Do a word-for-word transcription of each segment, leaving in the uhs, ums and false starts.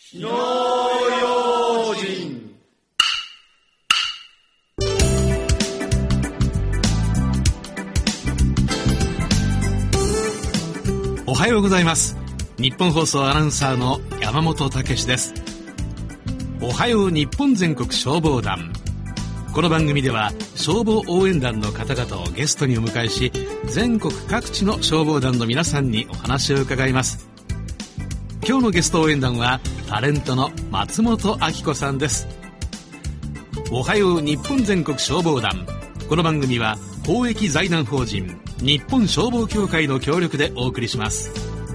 火の用心。 おはようございます。日本放送アナウンサーの山本武史です。おはよう日本全国消防団。この番組では消防応援団の方々をゲストにお迎えし、全国各地の消防団の皆さんにお話を伺います。今日のゲスト応援団はタレントの松本明子さんです。おはよう日本全国消防団。この番組は公益財団法人日本消防協会の協力でお送りします。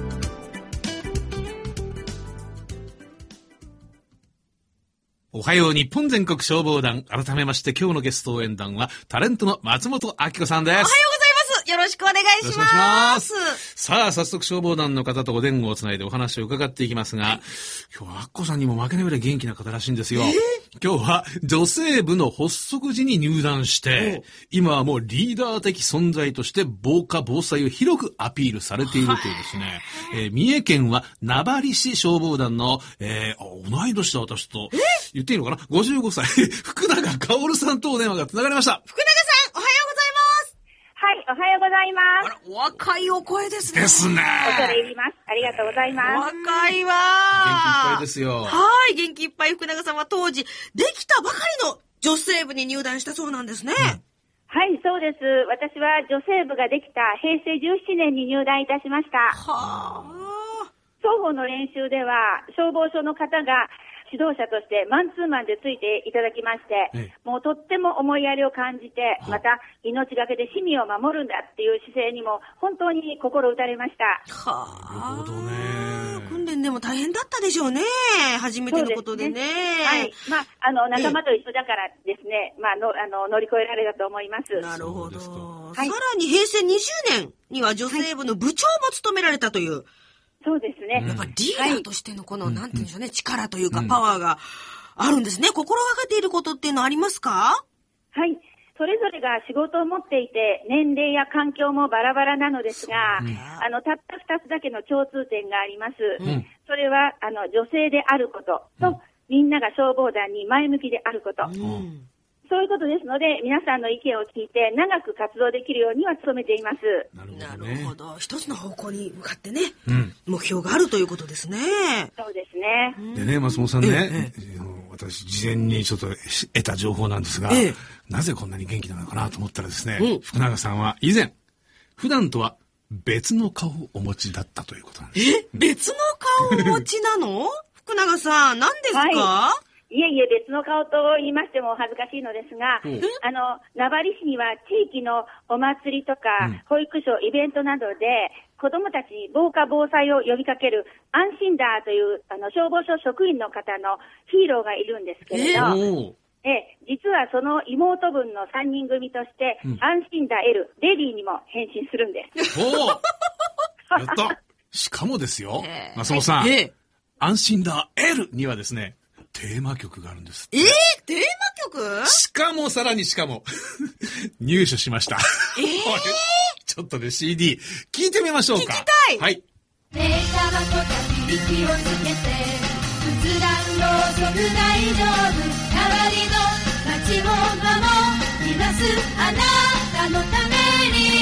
おはよう日本全国消防団。改めまして今日のゲスト応援団はタレントの松本明子さんです。 おはようございます。よろしくお願いします。 さあ、早速消防団の方とお電話をつないでお話を伺っていきますが、今日は明子さんにも負けないぐらい元気な方らしいんですよ。今日は女性部の発足時に入団して、今はもうリーダー的存在として防火防災を広くアピールされているというですね、えー、三重県は名張市消防団の、えー、同い年だ私と言っていいのかな、ごじゅうごさい福永薫さんとお電話がつながりました。 福永さん、おはようございます。 はい、おはようございます。 あら、お若いお声ですね。 ですね。 恐れ入ります。ありがとうございます。 お若いわ。 元気いっぱいですよ。 はい、元気いっぱい。福永さんは当時できたばかりの女性部に入団したそうなんですね。うん、 はい、そうです。私は女性部ができたへいせいじゅうななねんに入団いたしました。はあ。双方の練習では消防署の方が指導者としてマンツーマンでついていただきまして、ええ、もうとっても思いやりを感じて、また命がけで市民を守るんだっていう姿勢にも本当に心打たれました。 はあ、なるほどね。訓練でも大変だったでしょうね。初めてのことでね。でね、 はい。まあ、あの、仲間と一緒だからですね、まあの、あの、乗り越えられたと思います。 なるほど。はい、さらにへいせいにじゅうねんには女性部の部長も務められたという。 そうですね。 やっぱリーダーとしてのこの、はい、なんて言うんでしょうね、力というかパワーがあるんですね。心がけていることっていうのはありますか？ はい。それぞれが仕事を持っていて、年齢や環境もバラバラなのですが、うん、あの、たった二つだけの共通点があります。うん、それは、あの、女性であることと、うん、みんなが消防団に前向きであること。うんそういうことですので、皆さんの意見を聞いて長く活動できるようには努めています。 なるほど、ね、なるほど。一つの方向に向かってね、うん、目標があるということですね。 そうですね。 でね、松本さんね、ええ、私事前にちょっと得た情報なんですが、ええ、なぜこんなに元気なのかなと思ったらですね、うん、福永さんは以前、普段とは別の顔をお持ちだったということなんです。 え、別の顔をお持ちなの？福永さん、何ですか？ はいいえいえ、別の顔と言いましても恥ずかしいのですが、うん、あの、名張市には地域のお祭りとか、うん、保育所、イベントなどで、子供たちに防火防災を呼びかける、安心だという、あの、消防署職員の方のヒーローがいるんですけれど、ええ、実はその妹分のさんにん組として、うん、安心だ L、レディーにも変身するんです。 おーやった。しかもですよ、松本さん、安心だ L にはですね、テーマ曲があるんです。 えー、テーマ曲？ しかもさらにしかも入手しました。 えー、 ちょっとね シーディー 聞いてみましょうか。 聞きたい。 はい。 目玉とたび息をつけて仏壇ろうそく大丈夫代わりの街を守りますあなたのために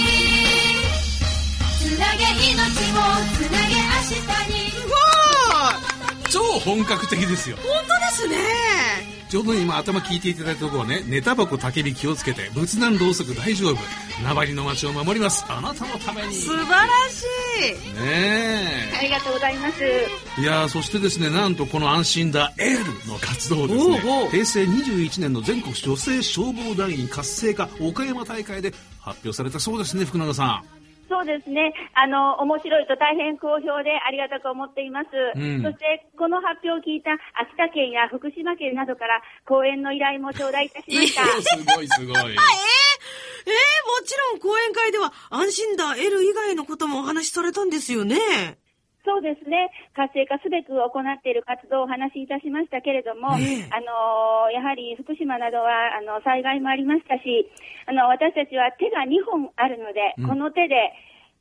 つなげ命をつなげ明日にすごい超本格的ですよ。 本当ですね。 ちょうど今頭聞いていただいたところはね、寝タバコ焚き火気をつけて仏壇ろうそく大丈夫名張の町を守りますあなたのために。 素晴らしいねえ、 ありがとうございます。 いやそしてですね、なんとこの安心だエールの活動をですね、おうおうへいせいにじゅういちねんの全国女性消防団員活性化岡山大会で発表されたそうですね。福永さん。 そうですね。あの、面白いと大変好評でありがたく思っています。うん、そして、この発表を聞いた秋田県や福島県などから講演の依頼も頂戴いたしました。 すごいすごい。えー、えー、もちろん講演会では安心だ L 以外のこともお話しされたんですよね。 そうですね。活性化すべく行っている活動をお話しいたしましたけれども、ええ、あの、やはり福島などは、あの、災害もありましたし、あの、私たちは手がにほんあるので、うん、この手で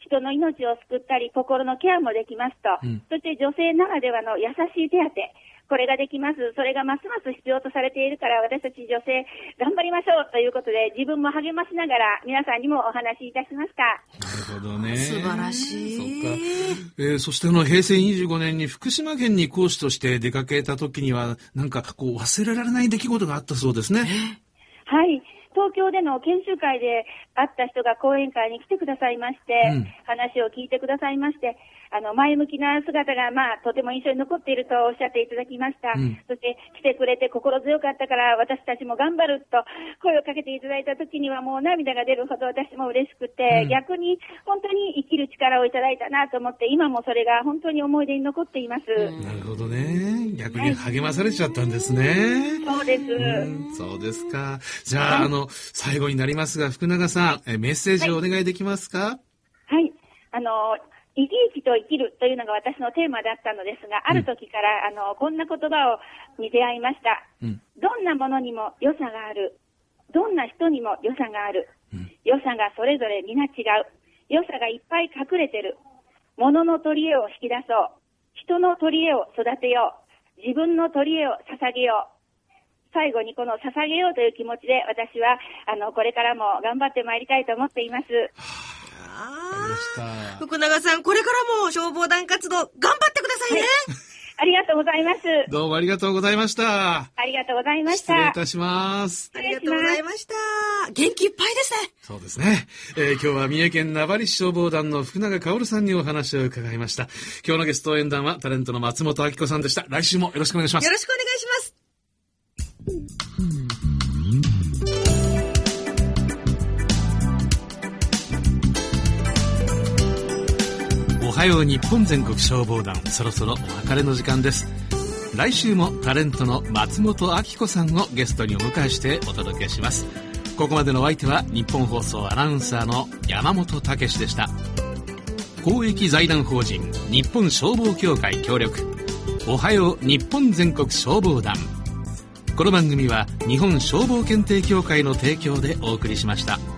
人の命を救ったり、心のケアもできますと、うん、そして女性ならではの優しい手当、これができます。それがますます必要とされているから、私たち女性頑張りましょうということで、自分も励ましながら皆さんにもお話しいたしました。 なるほどね。 素晴らしい。 そっか。えー、そしてあの平成にじゅうごねんに福島県に講師として出かけた時には、なんかこう忘れられない出来事があったそうですね。 はい。東京での研修会で会った人が講演会に来てくださいまして、うん、話を聞いてくださいまして、あの、前向きな姿が、まあ、とても印象に残っているとおっしゃっていただきました。うん、そして、来てくれて心強かったから、私たちも頑張ると声をかけていただいたときには、もう涙が出るほど私も嬉しくて、うん、逆に本当に生きる力をいただいたなと思って、今もそれが本当に思い出に残っています。 うん、なるほどね。逆に励まされちゃったんですね。 はい、そうです、 うん。そうですか。じゃあ、あの、最後になりますが、福永さん、メッセージをお願いできますか？ はい。はい、あの、生き生きと生きるというのが私のテーマだったのですが、ある時から、うん、あの、こんな言葉をに出会いました。うん、どんなものにも良さがある。どんな人にも良さがある。うん、良さがそれぞれ皆違う。良さがいっぱい隠れてる。物の取り柄を引き出そう。人の取り柄を育てよう。自分の取り柄を捧げよう。最後にこの捧げようという気持ちで私は、あの、これからも頑張ってまいりたいと思っています。 あ福永さん、これからも消防団活動頑張ってくださいね。はい、 ありがとうございます。 どうもありがとうございました。 ありがとうございました。 失礼いたします。 ありがとうございました。元気いっぱいですね。 そうですね。えー、今日は三重県名張市消防団の福永薫さんにお話を伺いました。今日のゲスト応援団はタレントの松本明子さんでした。来週もよろしくお願いします。 よろしくお願いします。 おはよう日本全国消防団、そろそろお別れの時間です。来週もタレントの松本明子さんをゲストにお迎えしてお届けします。ここまでのお相手は日本放送アナウンサーの山本武史でした。公益財団法人日本消防協会協力、おはよう日本全国消防団。この番組は日本消防検定協会の提供でお送りしました。